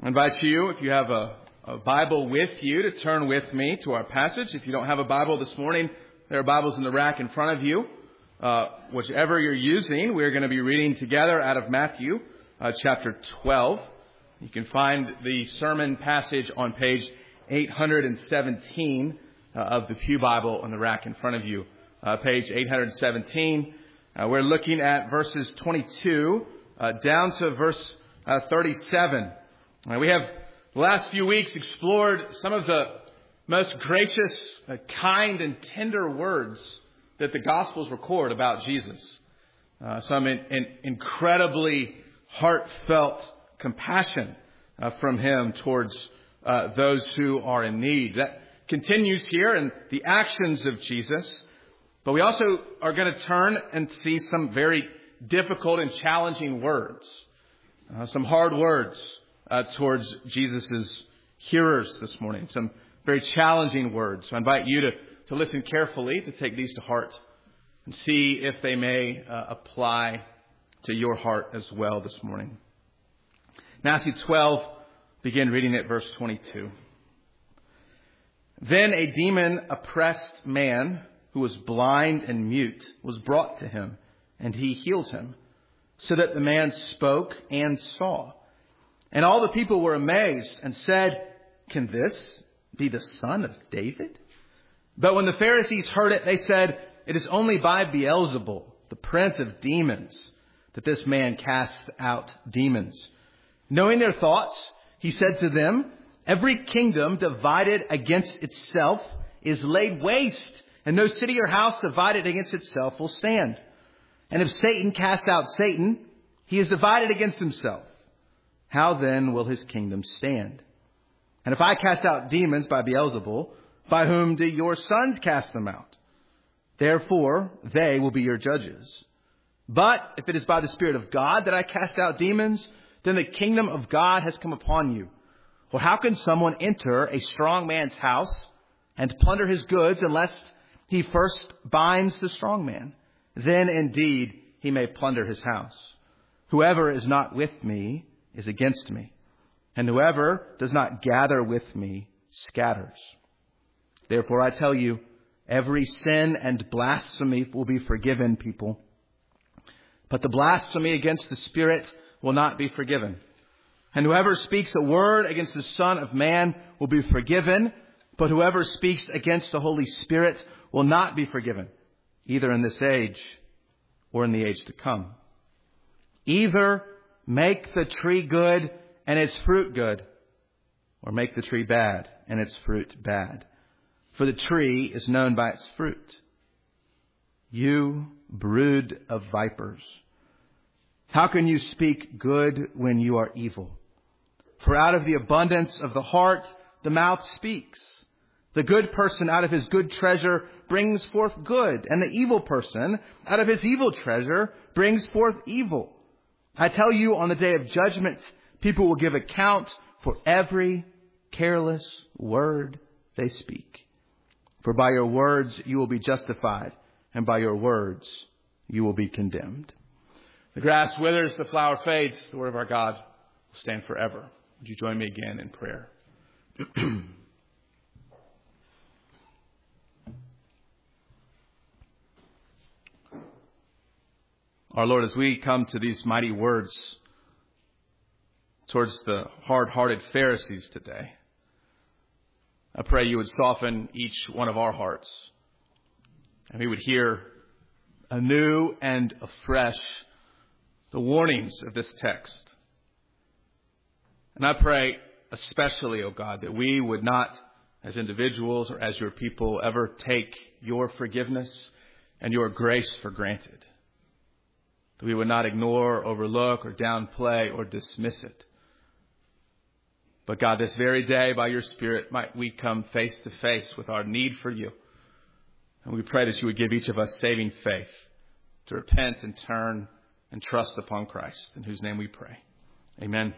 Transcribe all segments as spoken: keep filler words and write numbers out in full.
I invite you, if you have a, a Bible with you, to turn with me to our passage. If you don't have a Bible this morning, there are Bibles in the rack in front of you. Uh, whichever you're using, we're going to be reading together out of Matthew uh, chapter twelve. You can find the sermon passage on page eight hundred seventeen uh, of the Pew Bible in the rack in front of you. Uh, page eight hundred seventeen. Uh, we're looking at verses twenty-two uh, down to verse uh, thirty-seven. Uh, we have the last few weeks explored some of the most gracious, uh, kind, and tender words that the Gospels record about Jesus. Uh, some in, in incredibly heartfelt compassion uh, from Him towards uh, those who are in need. That continues here in the actions of Jesus. But we also are going to turn and see some very difficult and challenging words. Uh, some hard words uh, towards Jesus' hearers this morning. Some very challenging words. So I invite you to, to listen carefully, to take these to heart, and see if they may uh, apply to your heart as well this morning. Matthew twelve, begin reading at verse twenty-two. Then a demon-oppressed man who was blind and mute was brought to him, and he healed him, so that the man spoke and saw. And all the people were amazed and said, "Can this be the son of David?" But when the Pharisees heard it, they said, "It is only by Beelzebul, the prince of demons, that this man casts out demons." Knowing their thoughts, he said to them, "Every kingdom divided against itself is laid waste, and no city or house divided against itself will stand. And if Satan cast out Satan, he is divided against himself. How then will his kingdom stand? And if I cast out demons by Beelzebul, by whom do your sons cast them out? Therefore, they will be your judges. But if it is by the Spirit of God that I cast out demons, then the kingdom of God has come upon you. For how can someone enter a strong man's house and plunder his goods unless he first binds the strong man? Then indeed he may plunder his house. Whoever is not with me is against me, and whoever does not gather with me scatters. Therefore I tell you, every sin and blasphemy will be forgiven people, but the blasphemy against the Spirit will not be forgiven. And whoever speaks a word against the Son of Man will be forgiven, but whoever speaks against the Holy Spirit will not be forgiven, either in this age or in the age to come. Either make the tree good and its fruit good, or make the tree bad and its fruit bad. For the tree is known by its fruit. You brood of vipers, how can you speak good when you are evil? For out of the abundance of the heart, the mouth speaks. The good person out of his good treasure brings forth good, and the evil person out of his evil treasure brings forth evil. I tell you, on the day of judgment, people will give account for every careless word they speak. For by your words you will be justified, and by your words you will be condemned. The grass withers, the flower fades. The word of our God will stand forever. Would you join me again in prayer? Our Lord, as we come to these mighty words towards the hard-hearted Pharisees today, I pray you would soften each one of our hearts, and we would hear anew and afresh the warnings of this text. And I pray especially, O God, that we would not, as individuals or as your people, ever take your forgiveness and your grace for granted. That we would not ignore, overlook, or downplay, or dismiss it. But God, this very day, by your Spirit, might we come face to face with our need for you. And we pray that you would give each of us saving faith to repent and turn and trust upon Christ, in whose name we pray. Amen.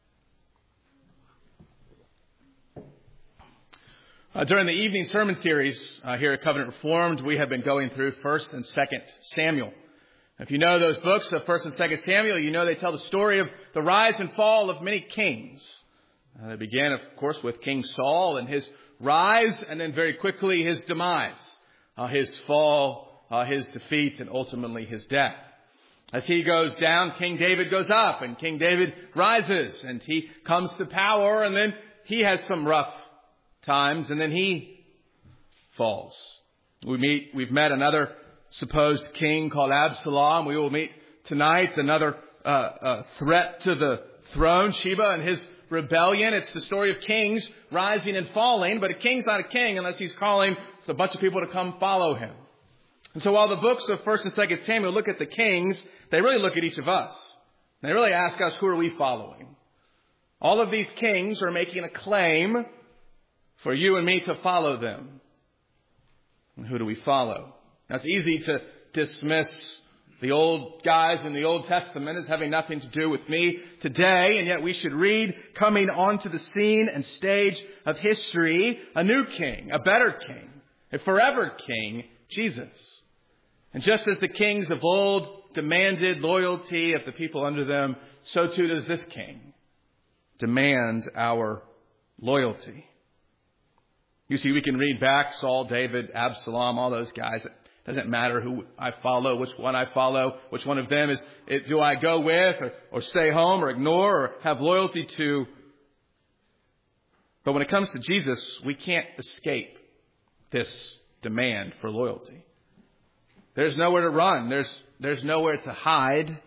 Uh, during the evening sermon series uh, here at Covenant Reformed, we have been going through First and Second Samuel. If you know those books of First and Second Samuel, you know they tell the story of the rise and fall of many kings. Uh, they began, of course, with King Saul and his rise, and then very quickly his demise, uh, his fall, uh, his defeat, and ultimately his death. As he goes down, King David goes up, and King David rises, and he comes to power, and then he has some rough times, and then he falls. We meet, we've met another supposed king called Absalom. We will meet tonight another uh, uh, threat to the throne, Sheba and his rebellion. It's the story of kings rising and falling, but a king's not a king unless he's calling a bunch of people to come follow him. And so while the books of First and Second Samuel look at the kings, they really look at each of us. They really ask us, who are we following? All of these kings are making a claim for you and me to follow them. And who do we follow? Now, it's easy to dismiss the old guys in the Old Testament as having nothing to do with me today, and yet we should read, coming onto the scene and stage of history, a new king, a better king, a forever king, Jesus. And just as the kings of old demanded loyalty of the people under them, so too does this king demand our loyalty. You see, we can read back Saul, David, Absalom, all those guys. It doesn't matter who I follow, which one I follow, which one of them is, it, do I go with or, or stay home or ignore or have loyalty to. But when it comes to Jesus, we can't escape this demand for loyalty. There's nowhere to run. There's, there's nowhere to hide.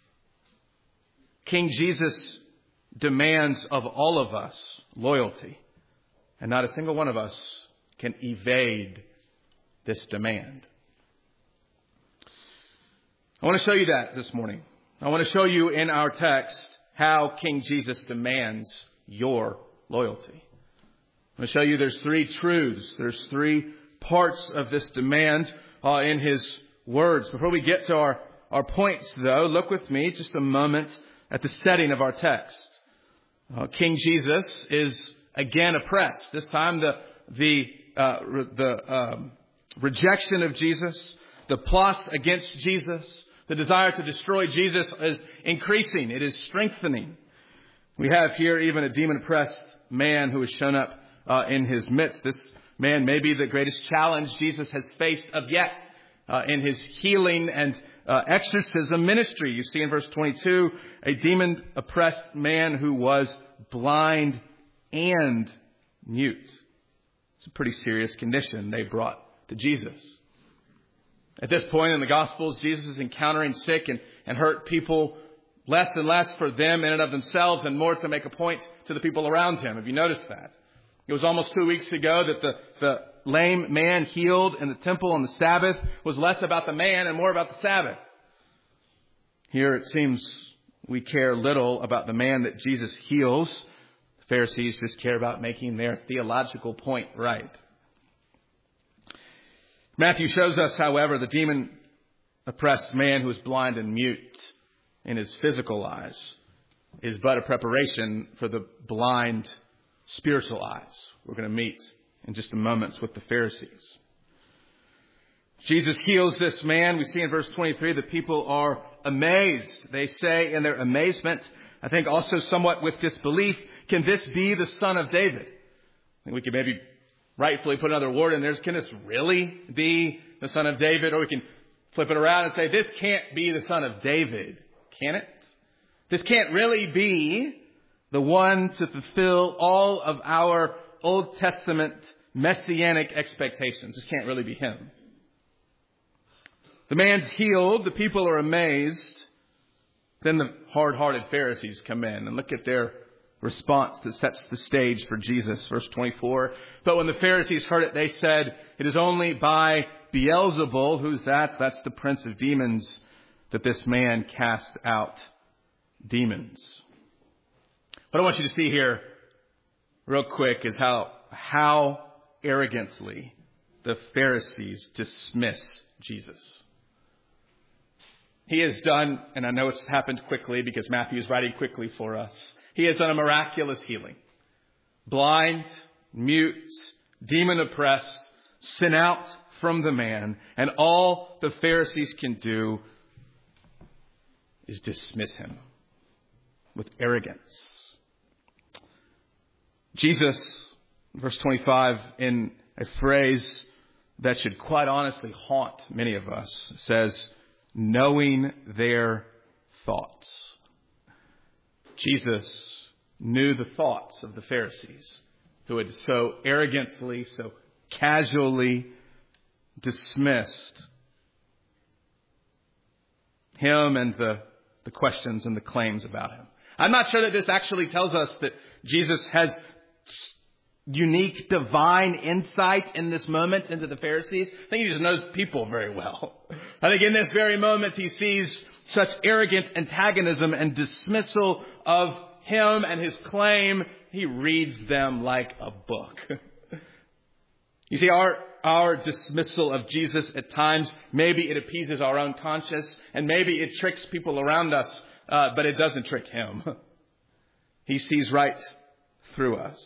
King Jesus demands of all of us loyalty. And not a single one of us can evade this demand. I want to show you that this morning. I want to show you in our text how King Jesus demands your loyalty. I'm going to show you there's three truths. There's three parts of this demand uh, in his words. Before we get to our, our points, though, look with me just a moment at the setting of our text. Uh, King Jesus is again oppressed. This time the the uh, re, the um, rejection of Jesus, the plots against Jesus, the desire to destroy Jesus is increasing. It is strengthening. We have here even a demon-oppressed man who has shown up uh, in his midst. This man may be the greatest challenge Jesus has faced of yet uh, in his healing and uh, exorcism ministry. You see in verse twenty-two, a demon-oppressed man who was blind and mute. It's a pretty serious condition they brought to Jesus. At this point in the Gospels, Jesus is encountering sick and, and hurt people less and less for them in and of themselves and more to make a point to the people around him. Have you noticed that? It was almost two weeks ago that the, the lame man healed in the temple on the Sabbath was less about the man and more about the Sabbath. Here it seems we care little about the man that Jesus heals. Pharisees just care about making their theological point right. Matthew shows us, however, the demon-oppressed man who is blind and mute in his physical eyes is but a preparation for the blind spiritual eyes. We're going to meet in just a moment with the Pharisees. Jesus heals this man. We see in verse twenty-three that people are amazed. They say in their amazement, I think also somewhat with disbelief, can this be the son of David? I think we could maybe rightfully put another word in there. Can this really be the son of David? Or we can flip it around and say, this can't be the son of David, can it? This can't really be the one to fulfill all of our Old Testament messianic expectations. This can't really be him. The man's healed. The people are amazed. Then the hard-hearted Pharisees come in and look at their response that sets the stage for Jesus. Verse twenty-four. But when the Pharisees heard it, they said, it is only by Beelzebul, who's that? That's the prince of demons, that this man cast out demons. What I want you to see here real quick is how, how arrogantly the Pharisees dismiss Jesus. He has done, and I know it's happened quickly because Matthew is writing quickly for us. He has done a miraculous healing. Blind, mute, demon-oppressed, sent out from the man. And all the Pharisees can do is dismiss him with arrogance. Jesus, verse twenty-five, in a phrase that should quite honestly haunt many of us, says, knowing their thoughts. Jesus knew the thoughts of the Pharisees who had so arrogantly, so casually dismissed him and the, the questions and the claims about him. I'm not sure that this actually tells us that Jesus has unique divine insight in this moment into the Pharisees. I think he just knows people very well. I think in this very moment he sees such arrogant antagonism and dismissal of him and his claim. He reads them like a book. You see, our our dismissal of Jesus at times, maybe it appeases our own conscience and maybe it tricks people around us, uh, but it doesn't trick him. He sees right through us.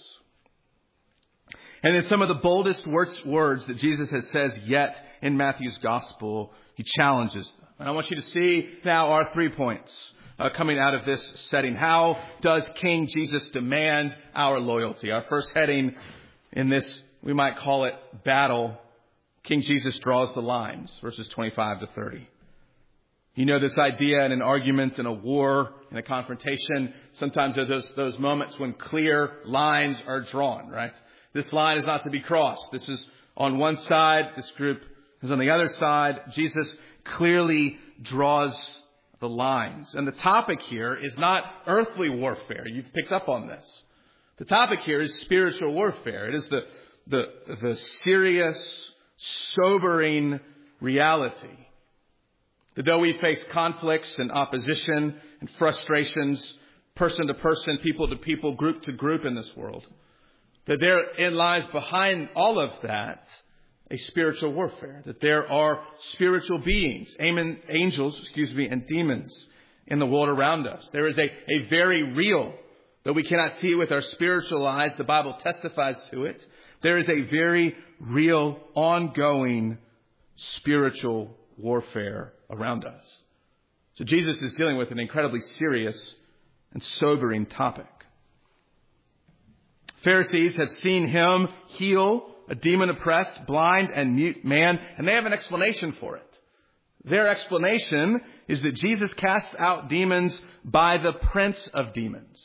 And in some of the boldest words that Jesus has says yet in Matthew's gospel, he challenges them. And I want you to see now our three points uh, coming out of this setting. How does King Jesus demand our loyalty? Our first heading in this, we might call it battle. King Jesus draws the lines, verses twenty-five to thirty. You know this idea in an argument, in a war, in a confrontation. Sometimes there's those, those moments when clear lines are drawn, right? This line is not to be crossed. This is on one side. This group is on the other side. Jesus clearly draws the lines. And the topic here is not earthly warfare. You've picked up on this. The topic here is spiritual warfare. It is the, the, the serious, sobering reality that though we face conflicts and opposition and frustrations, person to person, people to people, group to group in this world, that therein lies behind all of that a spiritual warfare, that there are spiritual beings, angels, excuse me, and demons in the world around us. There is a, a very real, though we cannot see it with our spiritual eyes, the Bible testifies to it. There is a very real, ongoing spiritual warfare around us. So Jesus is dealing with an incredibly serious and sobering topic. Pharisees have seen him heal a demon-oppressed, blind, and mute man, and they have an explanation for it. Their explanation is that Jesus cast out demons by the prince of demons.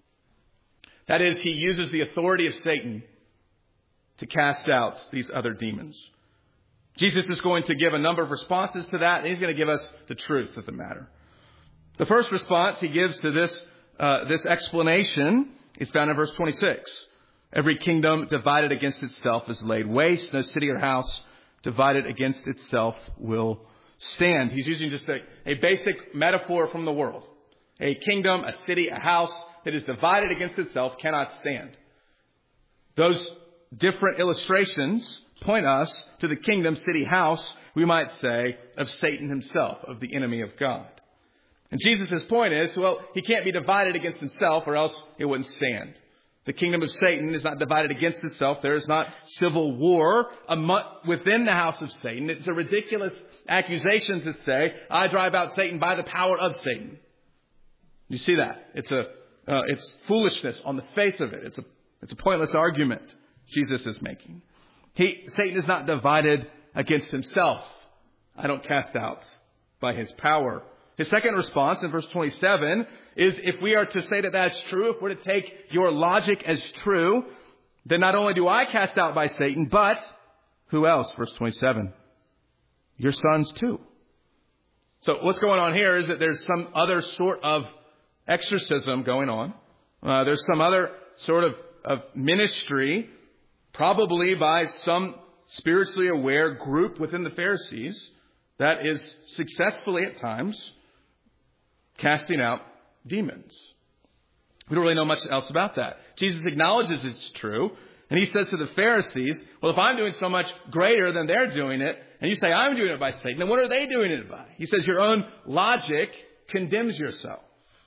That is, he uses the authority of Satan to cast out these other demons. Jesus is going to give a number of responses to that, and he's going to give us the truth of the matter. The first response he gives to this, uh, this explanation is found in verse twenty-six. Every kingdom divided against itself is laid waste. No city or house divided against itself will stand. He's using just a, a basic metaphor from the world. A kingdom, a city, a house that is divided against itself cannot stand. Those different illustrations point us to the kingdom, city, house, we might say, of Satan himself, of the enemy of God. And Jesus' point is, well, he can't be divided against himself or else it wouldn't stand. The kingdom of Satan is not divided against itself. There is not civil war within the house of Satan. It's a ridiculous accusation to say, I drive out Satan by the power of Satan. You see that? It's a, uh, it's foolishness on the face of it. It's a, it's a pointless argument Jesus is making. He, Satan is not divided against himself. I don't cast out by his power. His second response in verse twenty-seven is if we are to say that that's true, if we're to take your logic as true, then not only do I cast out by Satan, but who else? Verse twenty-seven, your sons too. So what's going on here is that there's some other sort of exorcism going on. Uh, there's some other sort of, of ministry, probably by some spiritually aware group within the Pharisees that is successfully at times casting out demons. We don't really know much else about that. Jesus acknowledges it's true. And he says to the Pharisees, well, if I'm doing so much greater than they're doing it, and you say I'm doing it by Satan, then what are they doing it by? He says your own logic condemns yourself.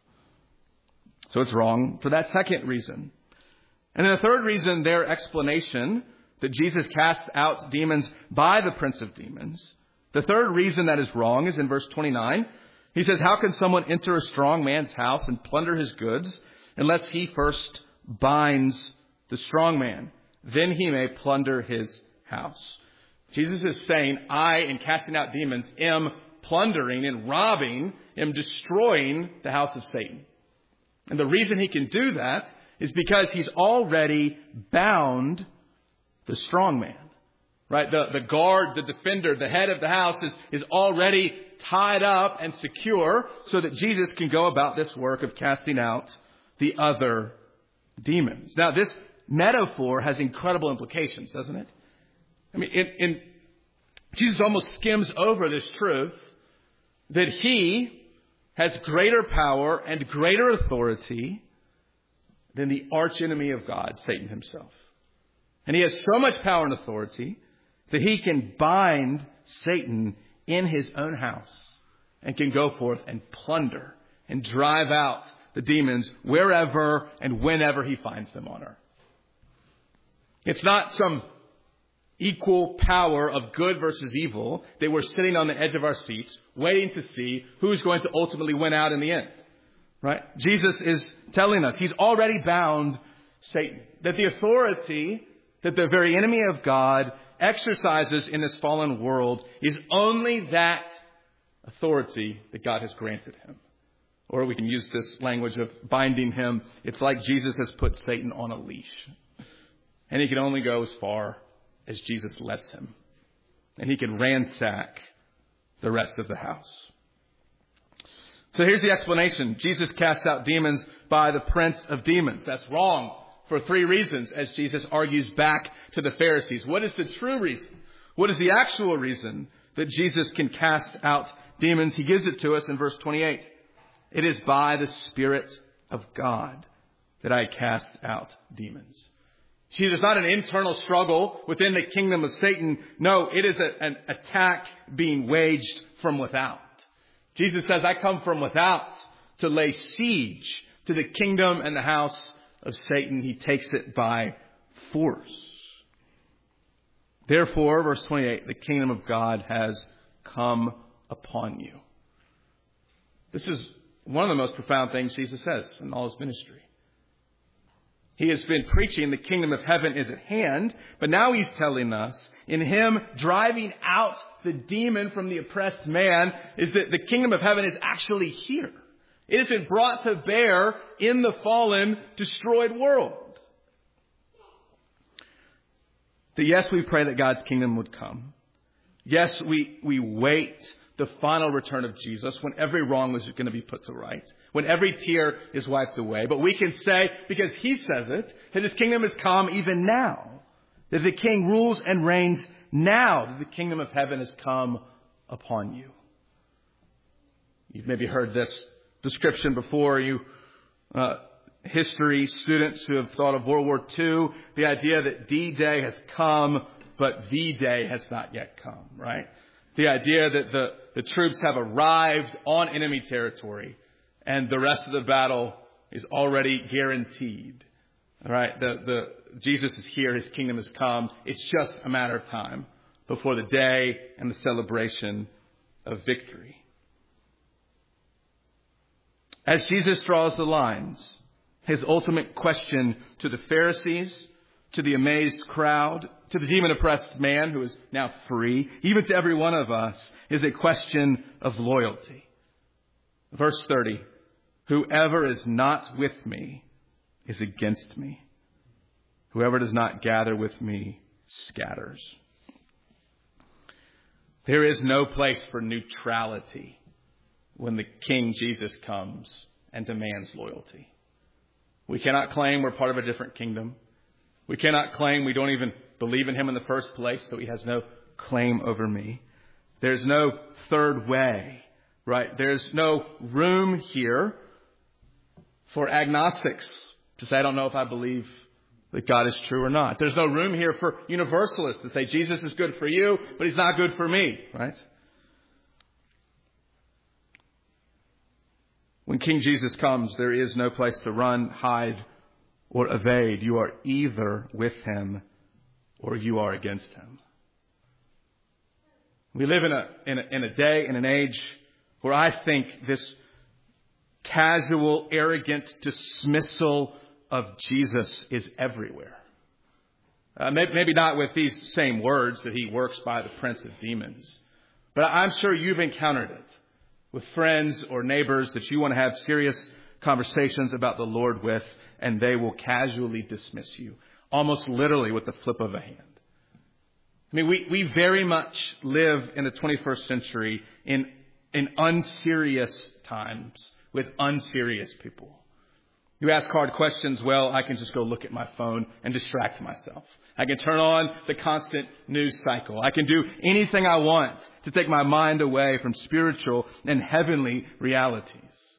So it's wrong for that second reason. And then the third reason, their explanation that Jesus cast out demons by the prince of demons. The third reason that is wrong is in verse twenty-nine. He says, how can someone enter a strong man's house and plunder his goods unless he first binds the strong man. Then he may plunder his house. Jesus is saying, I, in casting out demons, am plundering and robbing, am destroying the house of Satan. And the reason he can do that is because he's already bound the strong man. Right? The, the guard, the defender, the head of the house is, is already tied up and secure so that Jesus can go about this work of casting out the other demons. Now, this metaphor has incredible implications, doesn't it? I mean, in, in, Jesus almost skims over this truth that he has greater power and greater authority than the archenemy of God, Satan himself. And he has so much power and authority that he can bind Satan in his own house and can go forth and plunder and drive out the demons wherever and whenever he finds them on earth. It's not some equal power of good versus evil that we're sitting on the edge of our seats waiting to see who's going to ultimately win out in the end. Right? Jesus is telling us he's already bound Satan. That the authority that the very enemy of God exercises in this fallen world is only that authority that God has granted him. Or we can use this language of binding him. It's like Jesus has put Satan on a leash. And he can only go as far as Jesus lets him. And he can ransack the rest of the house. So here's the explanation. Jesus cast out demons by the prince of demons. That's wrong for three reasons, as Jesus argues back to the Pharisees. What is the true reason? What is the actual reason that Jesus can cast out demons? He gives it to us in verse twenty-eight. It is by the Spirit of God that I cast out demons. See, there's not an internal struggle within the kingdom of Satan. No, it is a, an attack being waged from without. Jesus says, I come from without to lay siege to the kingdom and the house of Satan. He takes it by force. Therefore, verse twenty-eight, the kingdom of God has come upon you. This is one of the most profound things Jesus says in all his ministry. He has been preaching the kingdom of heaven is at hand, but now he's telling us in him driving out the demon from the oppressed man is that the kingdom of heaven is actually here. It has been brought to bear in the fallen, destroyed world. That yes, we pray that God's kingdom would come. Yes, we, we wait the final return of Jesus when every wrong is going to be put to right, when every tear is wiped away. But we can say, because he says it, that his kingdom has come even now. That the king rules and reigns now. That the kingdom of heaven has come upon you. You've maybe heard this description before. You uh, history students who have thought of World War Two, the idea that D-Day has come, but V-Day has not yet come, right? The idea that the, the troops have arrived on enemy territory and the rest of the battle is already guaranteed. All right, the, the, Jesus is here. His kingdom has come. It's just a matter of time before the day and the celebration of victory. As Jesus draws the lines, his ultimate question to the Pharisees, to the amazed crowd, to the demon-oppressed man who is now free, even to every one of us, is a question of loyalty. Verse thirty, whoever is not with me is against me. Whoever does not gather with me scatters. There is no place for neutrality when the King Jesus comes and demands loyalty. We cannot claim we're part of a different kingdom. We cannot claim we don't even believe in him in the first place, so he has no claim over me. There's no third way, right? There's no room here for agnostics to say, I don't know if I believe that God is true or not. There's no room here for universalists to say, Jesus is good for you, but he's not good for me, right? When King Jesus comes, there is no place to run, hide, or evade. You are either with him or you are against him. We live in a, in a, in a day, in an age where I think this casual, arrogant dismissal of Jesus is everywhere. Uh, maybe, maybe not with these same words that he works by the prince of demons. But I'm sure you've encountered it with friends or neighbors that you want to have serious conversations about the Lord with, and they will casually dismiss you, almost literally with the flip of a hand. I mean, we, we very much live in the twenty-first century in, in unserious times with unserious people. You ask hard questions, well, I can just go look at my phone and distract myself. I can turn on the constant news cycle. I can do anything I want to take my mind away from spiritual and heavenly realities.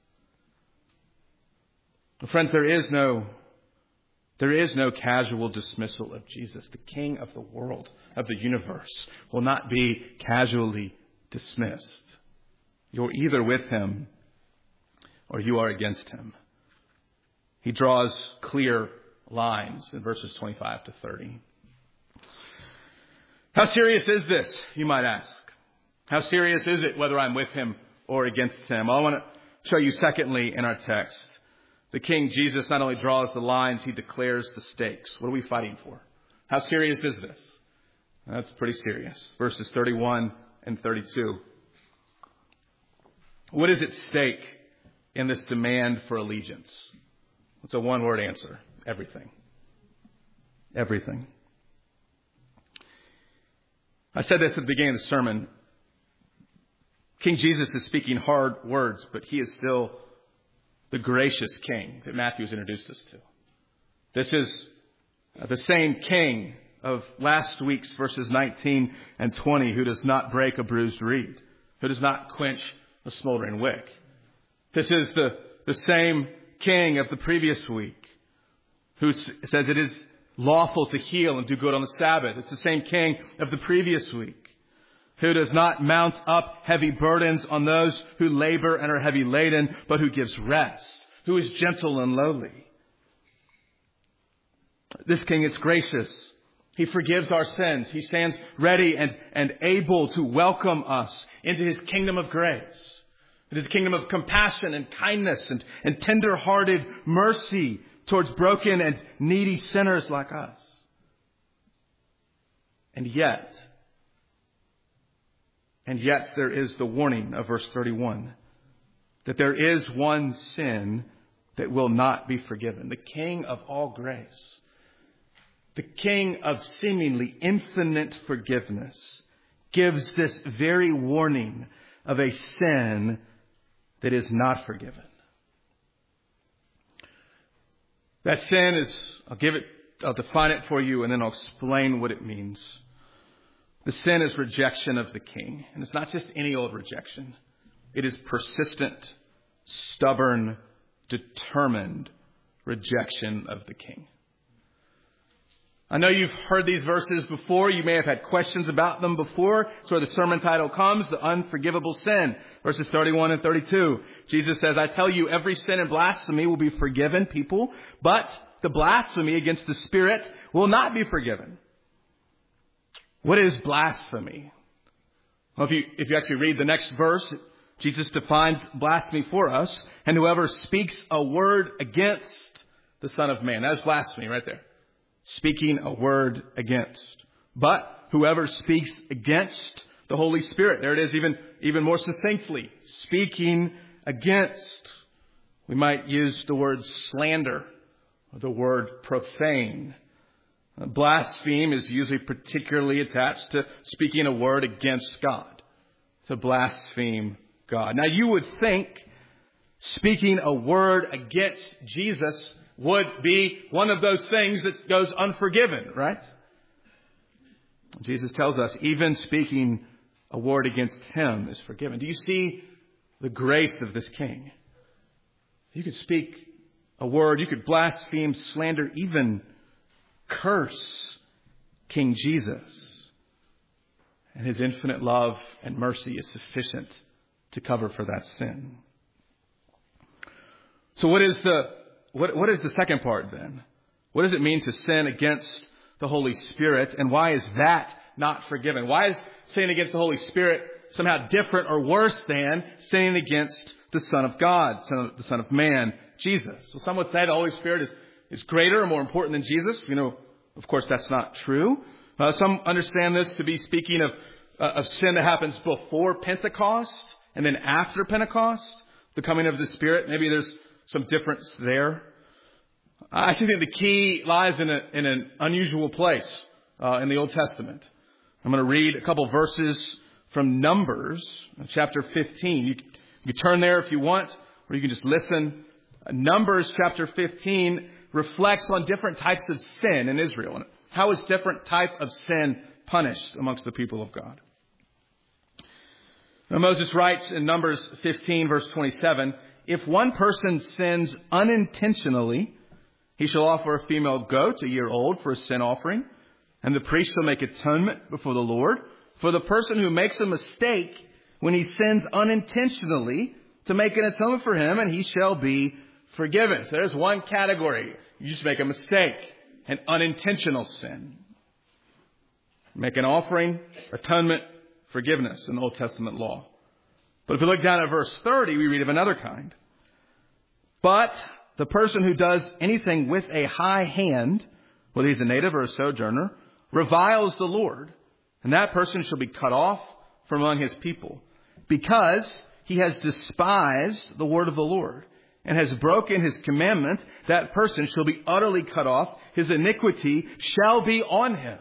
Well, friends, there is no There is no casual dismissal of Jesus. The King of the world, of the universe, will not be casually dismissed. You're either with him or you are against him. He draws clear lines in verses twenty-five to thirty. How serious is this, you might ask? How serious is it whether I'm with him or against him? Well, I want to show you secondly in our text. The King Jesus not only draws the lines, he declares the stakes. What are we fighting for? How serious is this? That's pretty serious. Verses thirty-one and thirty-two. What is at stake in this demand for allegiance? It's a one-word answer. Everything. Everything. I said this at the beginning of the sermon. King Jesus is speaking hard words, but he is still the gracious King that Matthew has introduced us to. This is the same King of last week's verses nineteen and twenty, who does not break a bruised reed, who does not quench a smoldering wick. This is the, the same King of the previous week, who says it is lawful to heal and do good on the Sabbath. It's the same King of the previous week, who does not mount up heavy burdens on those who labor and are heavy laden, but who gives rest, who is gentle and lowly. This King is gracious. He forgives our sins. He stands ready and, and able to welcome us into his kingdom of grace. It is a kingdom of compassion and kindness and, and tender-hearted mercy towards broken and needy sinners like us. And yet, and yet there is the warning of verse thirty-one, that there is one sin that will not be forgiven. The King of all grace, the King of seemingly infinite forgiveness, gives this very warning of a sin that is not forgiven. That sin is, I'll give it, I'll define it for you, and then I'll explain what it means. The sin is rejection of the King. And it's not just any old rejection. It is persistent, stubborn, determined rejection of the King. I know you've heard these verses before. You may have had questions about them before. So the sermon title comes, The Unforgivable Sin. Verses thirty-one and thirty-two. Jesus says, I tell you, every sin and blasphemy will be forgiven, people, but the blasphemy against the Spirit will not be forgiven. What is blasphemy? Well, if you, if you actually read the next verse, Jesus defines blasphemy for us. And whoever speaks a word against the Son of Man. That is blasphemy right there. Speaking a word against. But whoever speaks against the Holy Spirit. There it is even, even more succinctly. Speaking against. We might use the word slander or the word profane. Blaspheme is usually particularly attached to speaking a word against God. To blaspheme God. Now you would think speaking a word against Jesus would be one of those things that goes unforgiven, right? Jesus tells us even speaking a word against him is forgiven. Do you see the grace of this King? You could speak a word, you could blaspheme, slander, even curse King Jesus. And his infinite love and mercy is sufficient to cover for that sin. So what is the what what is the second part then? What does it mean to sin against the Holy Spirit, and why is that not forgiven? Why is sinning against the Holy Spirit somehow different or worse than sinning against the Son of God, son of, the Son of Man, Jesus? So some would say the Holy Spirit is, is greater or more important than Jesus. You know, Of course, that's not true. Uh, some understand this to be speaking of, uh, of sin that happens before Pentecost and then after Pentecost, the coming of the Spirit. Maybe there's some difference there. I actually think the key lies in, a, in an unusual place uh, in the Old Testament. I'm going to read a couple verses from Numbers, chapter fifteen. You, you can turn there if you want, or you can just listen. Numbers chapter fifteen reflects on different types of sin in Israel and how is different type of sin punished amongst the people of God. Now, Moses writes in Numbers fifteen, verse twenty-seven, if one person sins unintentionally, he shall offer a female goat a year old for a sin offering, and the priest shall make atonement before the Lord for the person who makes a mistake when he sins unintentionally, to make an atonement for him, and he shall be forgiven. So there's one category. You just make a mistake, an unintentional sin. Make an offering, atonement, forgiveness in the Old Testament law. But if we look down at verse thirty, we read of another kind. But the person who does anything with a high hand, whether he's a native or a sojourner, reviles the Lord, and that person shall be cut off from among his people, because he has despised the word of the Lord and has broken his commandment. That person shall be utterly cut off. His iniquity shall be on him.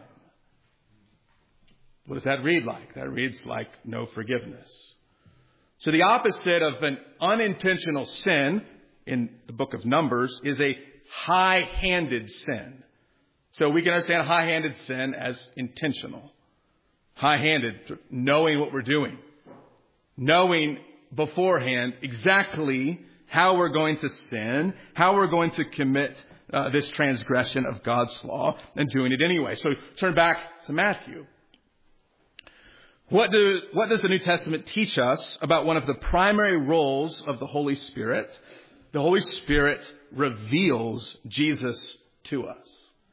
What does that read like? That reads like no forgiveness. So the opposite of an unintentional sin in the book of Numbers is a high-handed sin. So we can understand high-handed sin as intentional. High-handed, knowing what we're doing. Knowing beforehand exactly how we're going to sin, how we're going to commit uh, this transgression of God's law, and doing it anyway. So turn back to Matthew. What, do, what does the New Testament teach us about one of the primary roles of the Holy Spirit? The Holy Spirit reveals Jesus to us.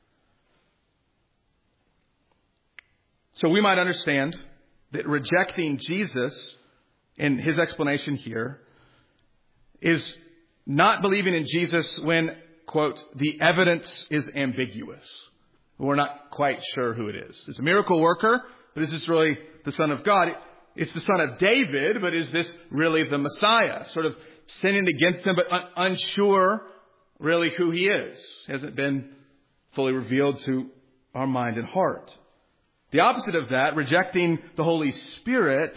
So we might understand that rejecting Jesus in his explanation here is not believing in Jesus when, quote, the evidence is ambiguous. We're not quite sure who it is. It's a miracle worker, but is this really the Son of God? It's the Son of David, but is this really the Messiah? Sort of sinning against him, but un- unsure really who he is. Hasn't been fully revealed to our mind and heart. The opposite of that, rejecting the Holy Spirit,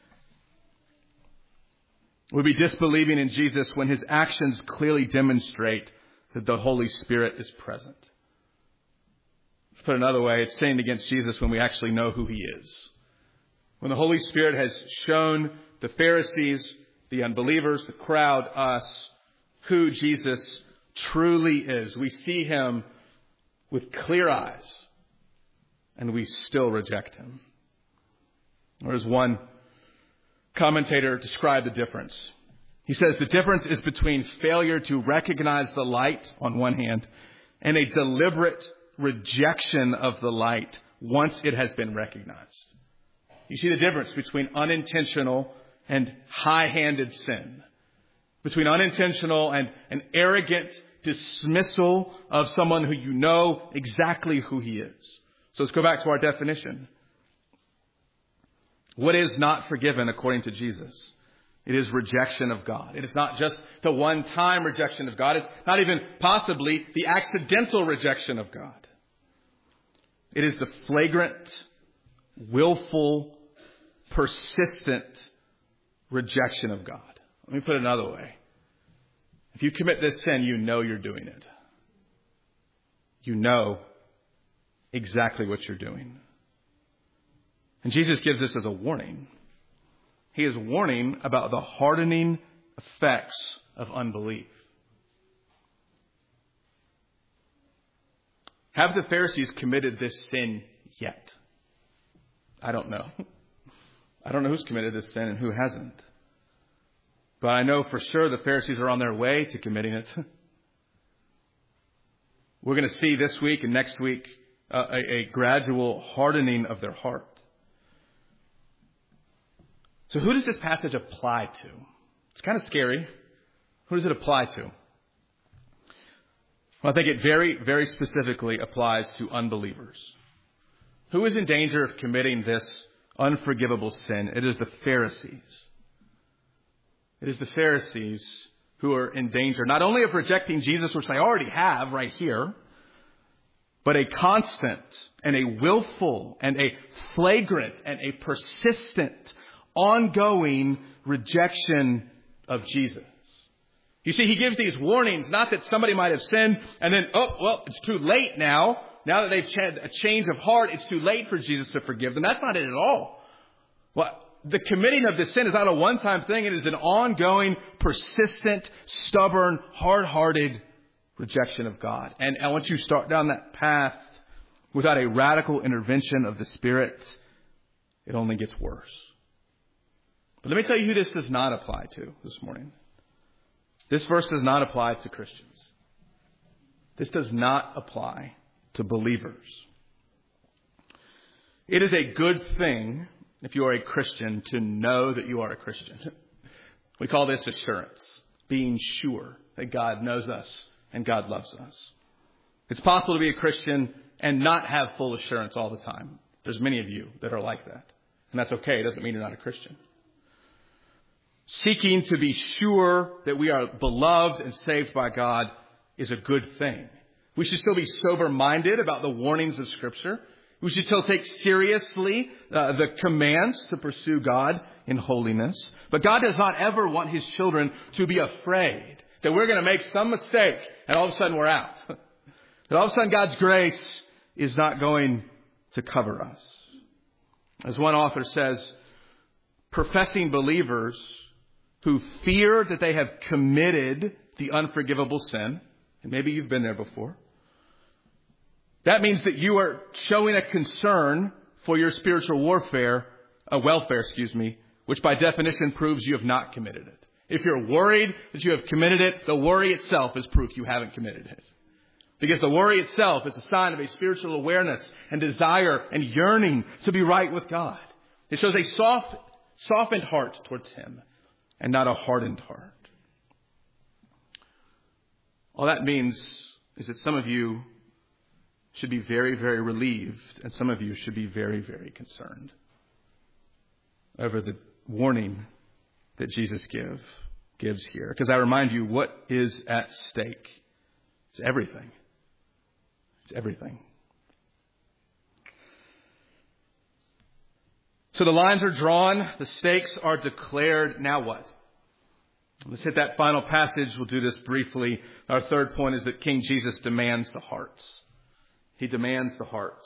would be disbelieving in Jesus when his actions clearly demonstrate that the Holy Spirit is present. To put it another way, it's sinning against Jesus when we actually know who he is. When the Holy Spirit has shown the Pharisees, the unbelievers, the crowd, us, who Jesus truly is. We see him with clear eyes, and we still reject him. Or as one commentator described the difference. He says the difference is between failure to recognize the light on one hand and a deliberate rejection of the light once it has been recognized. You see the difference between unintentional and high-handed sin. Between unintentional and an arrogant dismissal of someone who you know exactly who he is. So let's go back to our definition. What is not forgiven according to Jesus? It is rejection of God. It is not just the one-time rejection of God. It's not even possibly the accidental rejection of God. It is the flagrant, willful, persistent rejection of God. Let me put it another way. If you commit this sin, you know you're doing it. You know exactly what you're doing. And Jesus gives this as a warning. He is warning about the hardening effects of unbelief. Have the Pharisees committed this sin yet? I don't know. I don't know who's committed this sin and who hasn't. But I know for sure the Pharisees are on their way to committing it. We're going to see this week and next week uh, a, a gradual hardening of their heart. So who does this passage apply to? It's kind of scary. Who does it apply to? Well, I think it very, very specifically applies to unbelievers. Who is in danger of committing this unforgivable sin? It is the Pharisees. It is the Pharisees who are in danger not only of rejecting Jesus, which they already have right here, but a constant and a willful and a flagrant and a persistent, ongoing rejection of Jesus. You see, he gives these warnings, not that somebody might have sinned and then, oh, well, it's too late now. Now that they've had a change of heart, it's too late for Jesus to forgive them. That's not it at all. Well, the committing of this sin is not a one-time thing. It is an ongoing, persistent, stubborn, hard-hearted rejection of God. And, and once you start down that path without a radical intervention of the Spirit, it only gets worse. But let me tell you who this does not apply to this morning. This verse does not apply to Christians. This does not apply to believers. It is a good thing, if you are a Christian, to know that you are a Christian. We call this assurance, being sure that God knows us and God loves us. It's possible to be a Christian and not have full assurance all the time. There's many of you that are like that. And that's okay. It doesn't mean you're not a Christian. Seeking to be sure that we are beloved and saved by God is a good thing. We should still be sober-minded about the warnings of Scripture. We should still take seriously uh, the commands to pursue God in holiness. But God does not ever want His children to be afraid that we're going to make some mistake and all of a sudden we're out. That all of a sudden God's grace is not going to cover us. As one author says, professing believers who fear that they have committed the unforgivable sin, and maybe you've been there before, that means that you are showing a concern for your spiritual warfare, uh, welfare, excuse me, which by definition proves you have not committed it. If you're worried that you have committed it, the worry itself is proof you haven't committed it. Because the worry itself is a sign of a spiritual awareness and desire and yearning to be right with God. It shows a soft, softened heart towards Him and not a hardened heart. All that means is that some of you should be very, very relieved, and some of you should be very, very concerned over the warning that Jesus give, gives here. Because I remind you, what is at stake? It's everything. It's everything. So the lines are drawn. The stakes are declared. Now what? Let's hit that final passage. We'll do this briefly. Our third point is that King Jesus demands the hearts. He demands the hearts.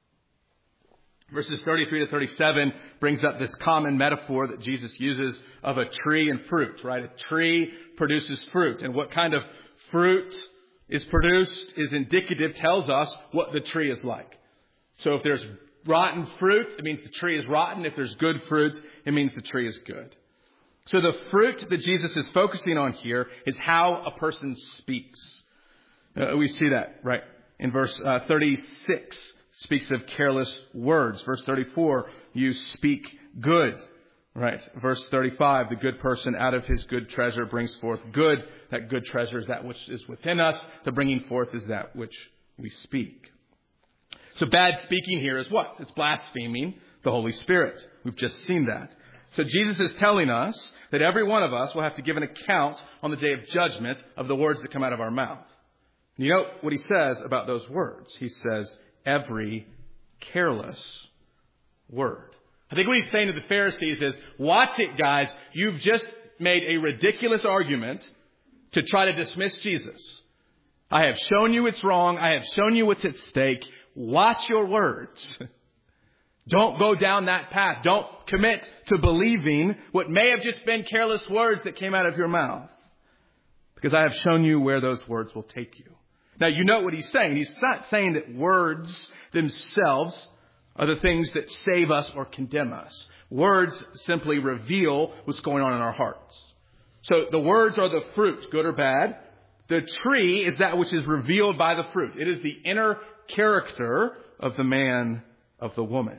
Verses thirty-three to thirty-seven brings up this common metaphor that Jesus uses of a tree and fruit, right? A tree produces fruit. And what kind of fruit is produced is indicative, tells us what the tree is like. So if there's rotten fruit, it means the tree is rotten. If there's good fruit, it means the tree is good. So the fruit that Jesus is focusing on here is how a person speaks. Uh, we see that, right? In verse uh, thirty-six, speaks of careless words. Verse thirty-four, you speak good. Right. Verse thirty-five, the good person out of his good treasure brings forth good. That good treasure is that which is within us. The bringing forth is that which we speak. So bad speaking here is what? It's blaspheming the Holy Spirit. We've just seen that. So Jesus is telling us that every one of us will have to give an account on the day of judgment of the words that come out of our mouth. And you know what he says about those words? He says, every careless word. I think what he's saying to the Pharisees is, watch it, guys. You've just made a ridiculous argument to try to dismiss Jesus. I have shown you it's wrong. I have shown you what's at stake. Watch your words. Don't go down that path. Don't commit to believing what may have just been careless words that came out of your mouth. Because I have shown you where those words will take you. Now, you know what he's saying. He's not saying that words themselves are the things that save us or condemn us. Words simply reveal what's going on in our hearts. So the words are the fruit, good or bad. The tree is that which is revealed by the fruit. It is the inner character of the man, of the woman.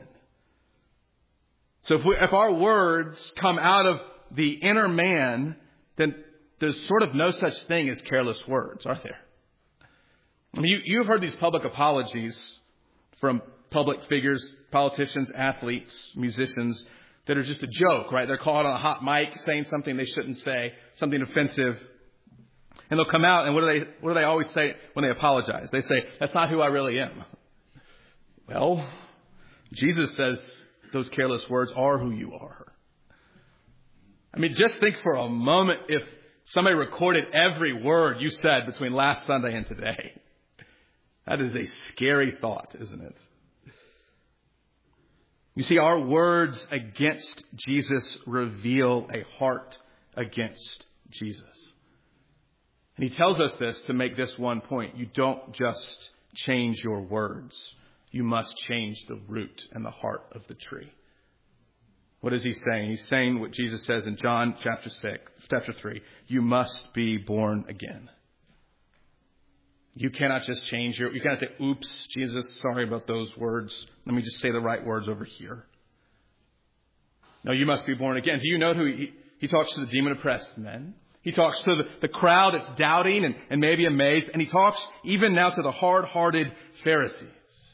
So if, we, if our words come out of the inner man, then there's sort of no such thing as careless words, are there? I mean, you, you've heard these public apologies from public figures, politicians, athletes, musicians, that are just a joke, right? They're caught on a hot mic saying something they shouldn't say, something offensive. And they'll come out and what do they, what do they always say when they apologize? They say, that's not who I really am. Well, Jesus says those careless words are who you are. I mean, just think for a moment if somebody recorded every word you said between last Sunday and today. That is a scary thought, isn't it? You see, our words against Jesus reveal a heart against Jesus. And he tells us this to make this one point. You don't just change your words. You must change the root and the heart of the tree. What is he saying? He's saying what Jesus says in John chapter six, chapter three. You must be born again. You cannot just change your, you cannot say, oops, Jesus, sorry about those words. Let me just say the right words over here. No, you must be born again. Do you know who he, he talks to the demon-oppressed men? He talks to the, the crowd that's doubting and, and maybe amazed. And he talks even now to the hard-hearted Pharisees.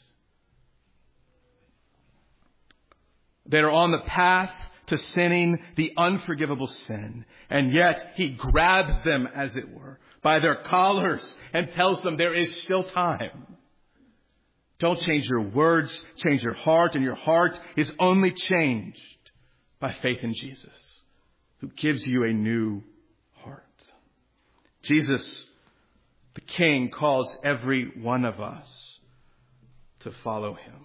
That are on the path to sinning the unforgivable sin. And yet he grabs them, as it were, by their collars and tells them there is still time. Don't change your words, change your heart, and your heart is only changed by faith in Jesus, who gives you a new heart. Jesus, the King, calls every one of us to follow him.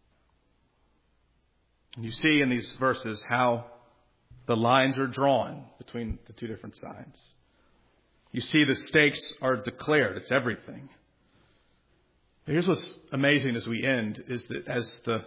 And you see in these verses how the lines are drawn between the two different sides. You see the stakes are declared. It's everything. But here's what's amazing as we end is that as the,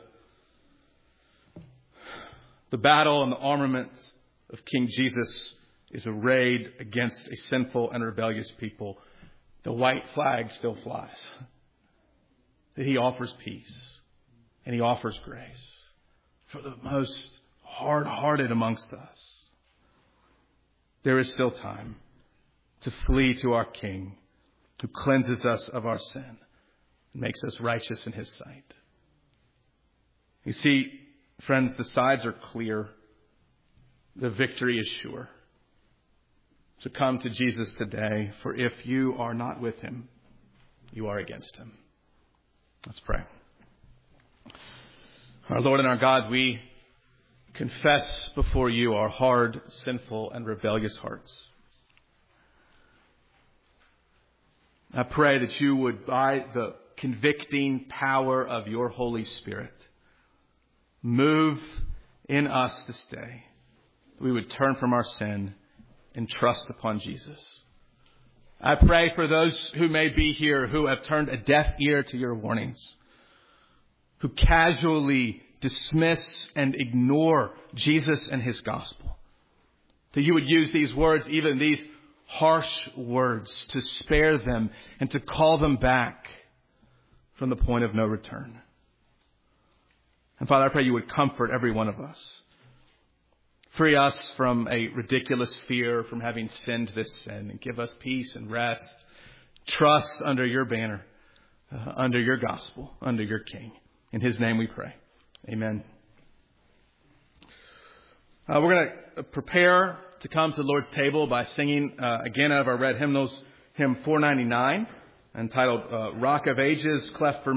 the battle and the armament of King Jesus is arrayed against a sinful and rebellious people, the white flag still flies. That he offers peace and he offers grace for the most hard-hearted amongst us. There is still time to flee to our King, who cleanses us of our sin and makes us righteous in his sight. You see, friends, the sides are clear. The victory is sure. So come to Jesus today, for if you are not with him, you are against him. Let's pray. Our Lord and our God, we confess before you our hard, sinful, and rebellious hearts. I pray that you would, by the convicting power of your Holy Spirit, move in us this day. We would turn from our sin and trust upon Jesus. I pray for those who may be here who have turned a deaf ear to your warnings, who casually dismiss and ignore Jesus and his gospel. That you would use these words, even these harsh words, to spare them and to call them back from the point of no return. And Father, I pray you would comfort every one of us. Free us from a ridiculous fear from having sinned this sin, and give us peace and rest, trust under your banner, uh, under your gospel, under your King. In his name we pray. Amen. Uh, we're going to prepare to come to the Lord's table by singing uh, again out of our red hymnals, hymn four ninety-nine, entitled uh, Rock of Ages, Cleft for